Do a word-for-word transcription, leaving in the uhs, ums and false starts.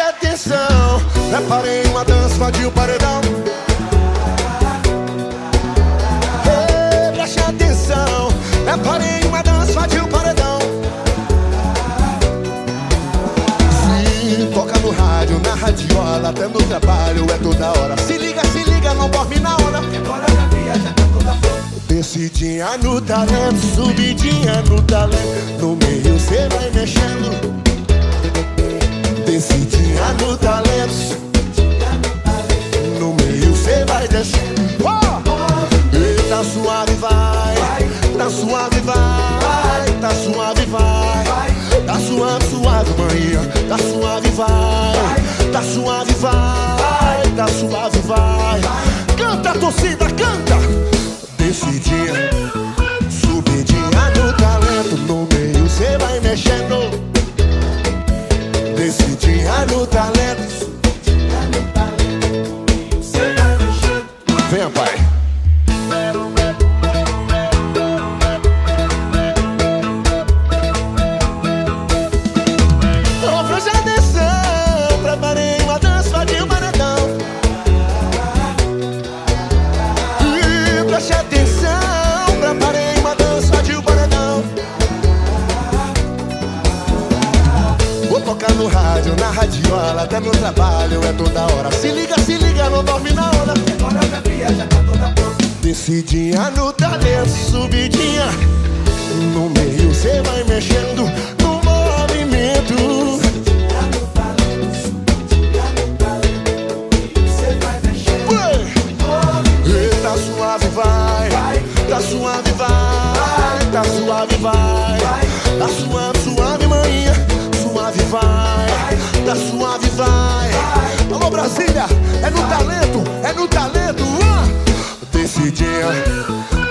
atenção, preparei uma dança, invadiu o paredão. Ei, preste atenção, preparei uma dança, invadiu o paredão. Se toca no rádio, na radiola, até no trabalho é toda hora. Se liga, se liga, não dorme na hora. Agora a viagem tá toda pronta. Descidinha no talento, subidinha no talento, no meio cê vai mexendo. Descidinha no talento, no meio cê vai descendo. Oh! E tá suave, vai, tá suave, vai, tá suave, vai, tá suave, suave, manhã, tá suave, vai, tá suave, vai, tá suave, vai. Canta, torcida, canta! Descidinha, subidinha no talento, no meio cê vai mexendo. Descidinha no talento, subidinha no talento, no meio cê vai mexendo. Venha, pai. Oh, preste atenção, preparei uma dança de um paredão. Preste atenção, preparei uma dança de um paredão. Vou tocar no rádio, na radiola, até no trabalho é toda hora. Se liga, se liga, não dorme na hora. Agora a viagem tá toda pronta. Descidinha no talento, subidinha no meio cê vai mexendo no movimento. Descidinha no talento, subidinha no talento, no meio cê vai mexendo. E tá suave, vai, tá suave, vai, tá suave, vai, tá suave, suave, manhã, suave, vai, tá suave, vai. Alô, Brasília, é no talento, é no talento. Uh! Descidinha